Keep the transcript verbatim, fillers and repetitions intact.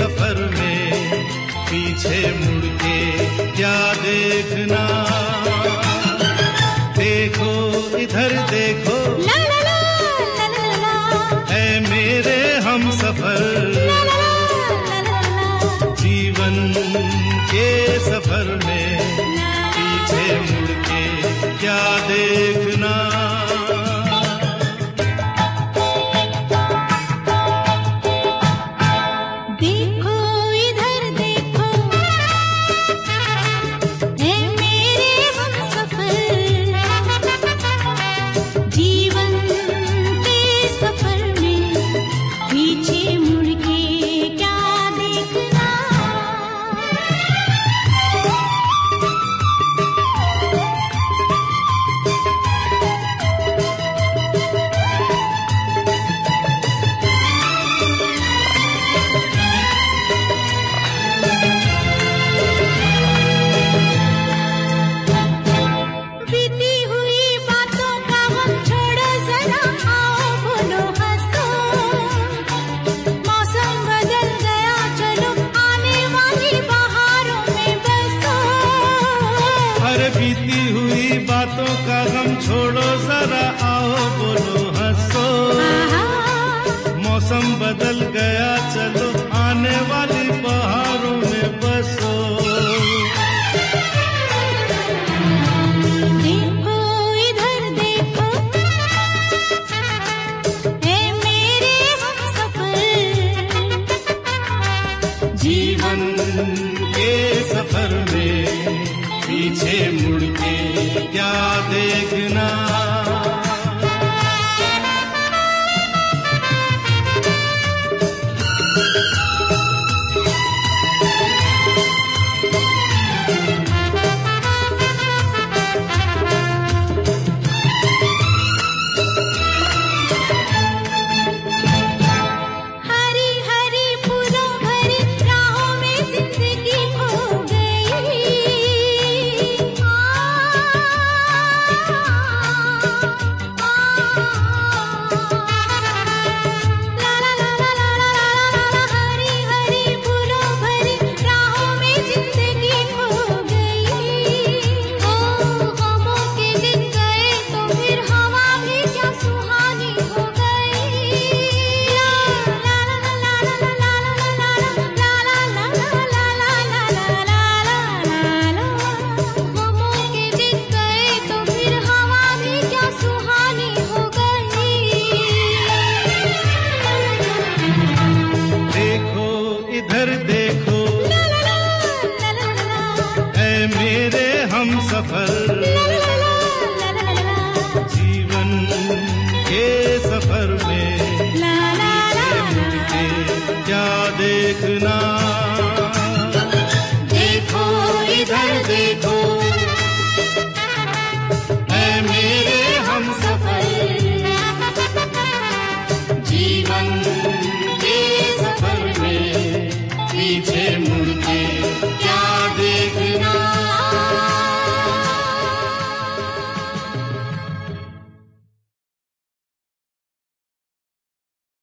सफर में पीछे मुड़ के क्या देखना। देखो इधर देखो ला ला ला ला ला ला, है मेरे हम सफर ला ला ला ला ला, जीवन के सफर में पीछे मुड़ के क्या देखना। देखो इधर देखो, है मेरे हम सफर, जीवन के सफर में पीछे मुड़ के क्या देखना। बीती हुई बातों का हम छोड़ो जरा, आओ बोलो हंसो। मौसम बदल गया चलो आने वाली बहारों में बसो। अरे बीती हुई बातों का गम छोड़ो जरा, आओ बोलो हंसो। आहा, मौसम बदल गया चलो आने वाली बहारों में बसो। देखो इधर देखो, है मेरे हम सफर, जीवन के सफर में पीछे मुड़ के क्या देखना। हरी हरी फूलों भरी राहों में जिंदगी खो गई। आ, ला ला ला ला ला ला ला ला, हरी हरी फूलों भरी राहों में जिंदगी खो गई। ओ गमों के दिन गए तो फिर हवा भी क्या सुहानी हो गई। ला ला ला ला ला ला ला ला ला ला ला ला ला ला ला ला, गमों के दिन गए तो फिर हवा भी क्या सुहानी हो गई। देखो इधर देखो, ला ला ला ला ला ला, है मेरे हम सफर, ला ला ला ला ला ला, जीवन के सफर में ला ला ला मुड़ के क्या देखना।